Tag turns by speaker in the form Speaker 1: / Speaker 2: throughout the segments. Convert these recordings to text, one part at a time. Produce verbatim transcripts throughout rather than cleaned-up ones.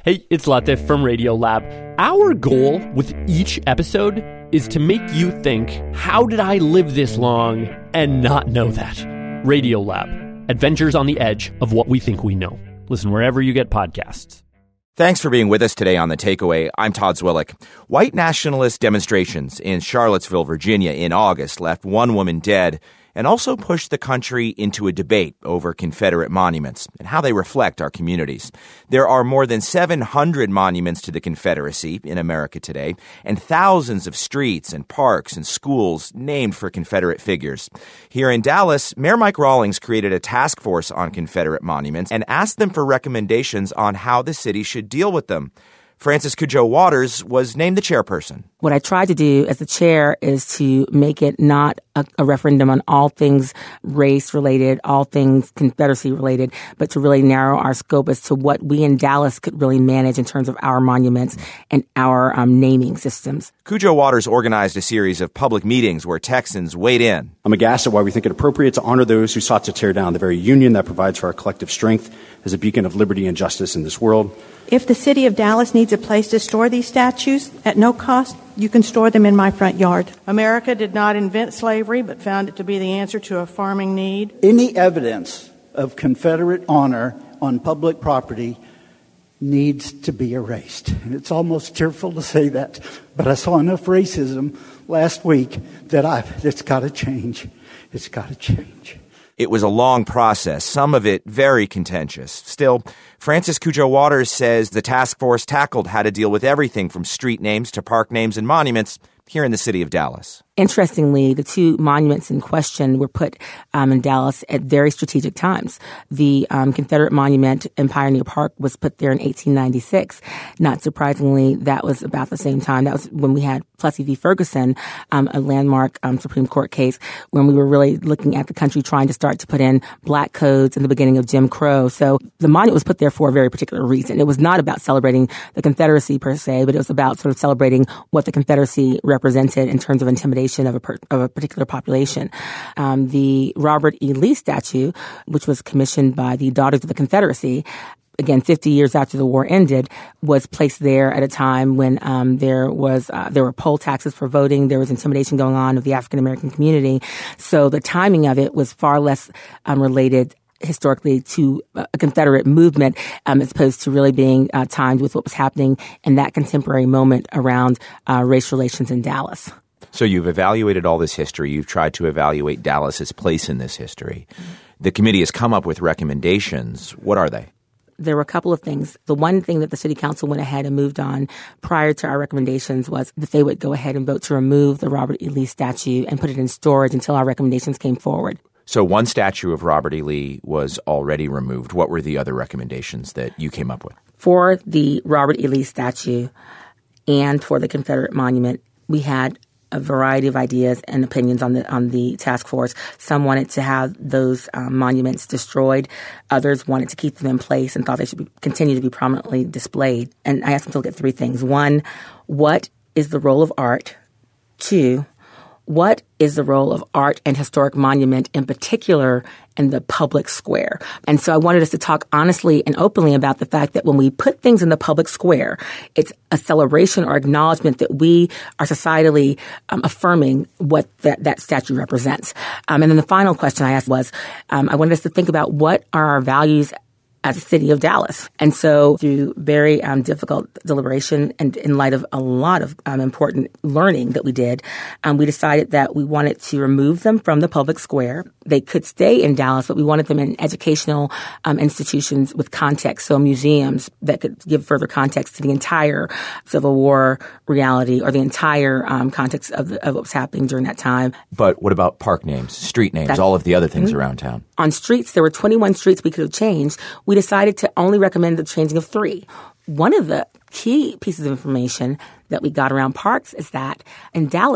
Speaker 1: Hey, it's Latif from Radiolab. Our goal with each episode is to make you think, how did I live this long and not know that? Radiolab, adventures on the edge of what we think we know. Listen wherever you get podcasts.
Speaker 2: Thanks for being with us today on The Takeaway. I'm Todd Zwillich. White nationalist demonstrations in Charlottesville, Virginia in August left one woman dead and also pushed the country into a debate over Confederate monuments and how they reflect our communities. There are more than seven hundred monuments to the Confederacy in America today, and thousands of streets and parks and schools named for Confederate figures. Here in Dallas, Mayor Mike Rawlings created a task force on Confederate monuments and asked them for recommendations on how the city should deal with them. Frances Cudjoe-Waters was named the chairperson.
Speaker 3: What I tried to do as the chair is to make it not a, a referendum on all things race-related, all things Confederacy-related, but to really narrow our scope as to what we in Dallas could really manage in terms of our monuments and our um, naming systems.
Speaker 2: Cudjoe-Waters organized a series of public meetings where Texans weighed in.
Speaker 4: I'm aghast at why we think it appropriate to honor those who sought to tear down the very union that provides for our collective strength as a beacon of liberty and justice in this world.
Speaker 5: If the city of Dallas needs a place to store these statues at no cost, you can store them in my front yard. America did not invent slavery, but found it to be the answer to a farming need.
Speaker 6: Any evidence of Confederate honor on public property needs to be erased. And it's almost tearful to say that, but I saw enough racism last week that I've, it's got to change. It's got to change.
Speaker 2: It was a long process, some of it very contentious. Still, Frances Cudjoe-Waters says the task force tackled how to deal with everything from street names to park names and monuments here in the city of Dallas.
Speaker 3: Interestingly, the two monuments in question were put um, in Dallas at very strategic times. The um, Confederate monument in Pioneer Park was put there in eighteen ninety-six. Not surprisingly, that was about the same time. That was when we had Plessy v. Ferguson, um, a landmark um, Supreme Court case, when we were really looking at the country trying to start to put in black codes in the beginning of Jim Crow. So the monument was put there for a very particular reason. It was not about celebrating the Confederacy per se, but it was about sort of celebrating what the Confederacy represented in terms of intimidation of a, per, of a particular population. Um, the Robert E. Lee statue, which was commissioned by the Daughters of the Confederacy, again, fifty years after the war ended, was placed there at a time when um, there was uh, there were poll taxes for voting. There was intimidation going on of the African American community. So the timing of it was far less um, related historically to a Confederate movement um, as opposed to really being uh, timed with what was happening in that contemporary moment around uh, race relations in Dallas.
Speaker 2: So you've evaluated all this history. You've tried to evaluate Dallas's place in this history. The committee has come up with recommendations. What are they?
Speaker 3: There were a couple of things. The one thing that the city council went ahead and moved on prior to our recommendations was that they would go ahead and vote to remove the Robert E. Lee statue and put it in storage until our recommendations came forward.
Speaker 2: So one statue of Robert E. Lee was already removed. What were the other recommendations that you came up with?
Speaker 3: For the Robert E. Lee statue and for the Confederate monument, we had a variety of ideas and opinions on the on the task force. Some wanted to have those um, monuments destroyed. Others wanted to keep them in place and thought they should be, continue to be prominently displayed. And I asked them to look at three things. One, what is the role of art? Two, what is the role of art and historic monument in particular in the public square? And so I wanted us to talk honestly and openly about the fact that when we put things in the public square, it's a celebration or acknowledgement that we are societally um, affirming what that, that statue represents. Um, and then the final question I asked was, um, I wanted us to think about what are our values as a city of Dallas. And so through very um, difficult deliberation and in light of a lot of um, important learning that we did, um, we decided that we wanted to remove them from the public square. They could stay in Dallas, but we wanted them in educational um, institutions with context, so museums that could give further context to the entire Civil War reality or the entire um, context of, the, of what was happening during that time.
Speaker 2: But what about park names, street names, That's, all of the other things mm-hmm. around town?
Speaker 3: On streets, there were twenty-one streets we could have changed. We decided to only recommend the changing of three. One of the key pieces of information that we got around parks is that in Dallas,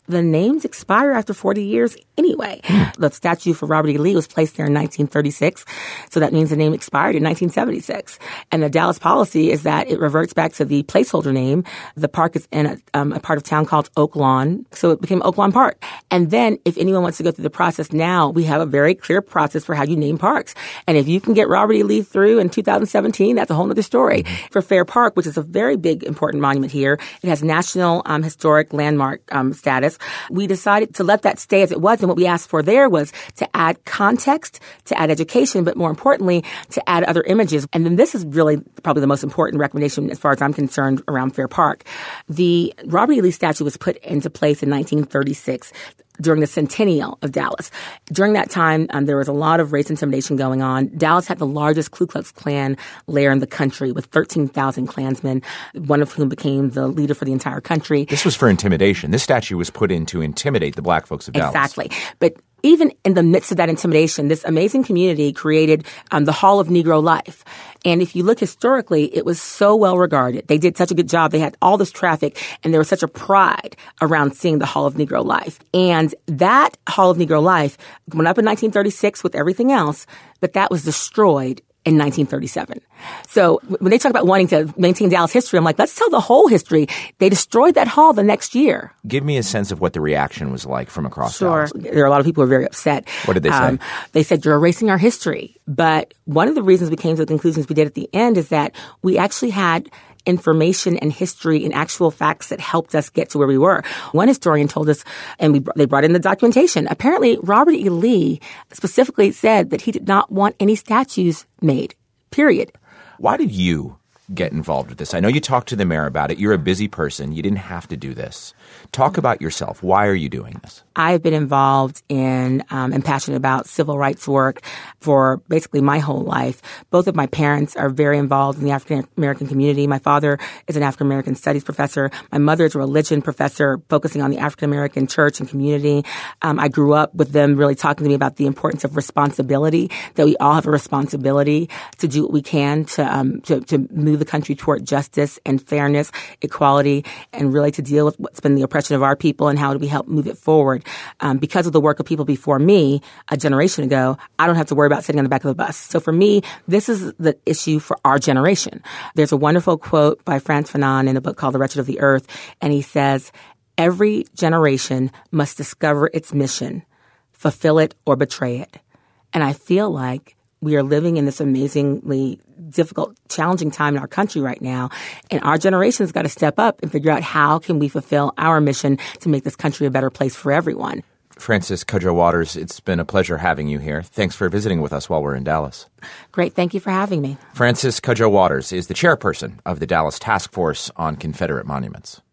Speaker 3: the names expire after forty years anyway. The statue for Robert E. Lee was placed there in nineteen thirty-six, so that means the name expired in nineteen seventy-six. And the Dallas policy is that it reverts back to the placeholder name. The park is in a, um, a part of town called Oak Lawn, so it became Oak Lawn Park. And then if anyone wants to go through the process now, we have a very clear process for how you name parks. And if you can get Robert E. Lee through in two thousand seventeen, that's a whole other story. For Fair Park, which is a very big, important monument here, it has National um, Historic Landmark um, status. We decided to let that stay as it was, and what we asked for there was to add context, to add education, but more importantly, to add other images. And then this is really probably the most important recommendation as far as I'm concerned around Fair Park. The Robert E. Lee statue was put into place in nineteen thirty-six. During the centennial of Dallas. During that time, um, there was a lot of race intimidation going on. Dallas had the largest Ku Klux Klan lair in the country with thirteen thousand Klansmen, one of whom became the leader for the entire country.
Speaker 2: This was for intimidation. This statue was put in to intimidate the black folks of Dallas.
Speaker 3: Exactly. But even in the midst of that intimidation, this amazing community created um, the Hall of Negro Life. And if you look historically, it was so well regarded. They did such a good job. They had all this traffic, and there was such a pride around seeing the Hall of Negro Life. And that Hall of Negro Life went up in nineteen thirty-six with everything else, but that was destroyed in nineteen thirty-seven. So when they talk about wanting to maintain Dallas history, I'm like, let's tell the whole history. They destroyed that hall the next year.
Speaker 2: Give me a sense of what the reaction was like from across
Speaker 3: Sure.
Speaker 2: Dallas.
Speaker 3: There are a lot of people who are very upset.
Speaker 2: What did they say? Um,
Speaker 3: they said, you're erasing our history. But one of the reasons we came to the conclusions we did at the end is that we actually had information and history and actual facts that helped us get to where we were. One historian told us, and we, they brought in the documentation. Apparently, Robert E. Lee specifically said that he did not want any statues made, period.
Speaker 2: Why did you get involved with this? I know you talked to the mayor about it. You're a busy person. You didn't have to do this. Talk about yourself. Why are you doing this?
Speaker 3: I've been involved in um, and passionate about civil rights work for basically my whole life. Both of my parents are very involved in the African American community. My father is an African American studies professor. My mother is a religion professor focusing on the African American church and community. Um, I grew up with them really talking to me about the importance of responsibility, that we all have a responsibility to do what we can to um, to, to move the country toward justice and fairness, equality, and really to deal with what's been the oppression of our people and how do we help move it forward. Um, because of the work of people before me a generation ago, I don't have to worry about sitting on the back of the bus. So for me, this is the issue for our generation. There's a wonderful quote by Frantz Fanon in a book called The Wretched of the Earth, and he says, every generation must discover its mission, fulfill it, or betray it. And I feel like we are living in this amazingly difficult, challenging time in our country right now. And our generation's got to step up and figure out how can we fulfill our mission to make this country a better place for everyone.
Speaker 2: Frances Cudjoe Waters, it's been a pleasure having you here. Thanks for visiting with us while we're in Dallas.
Speaker 3: Great. Thank you for having me.
Speaker 2: Frances Cudjoe Waters is the chairperson of the Dallas Task Force on Confederate Monuments.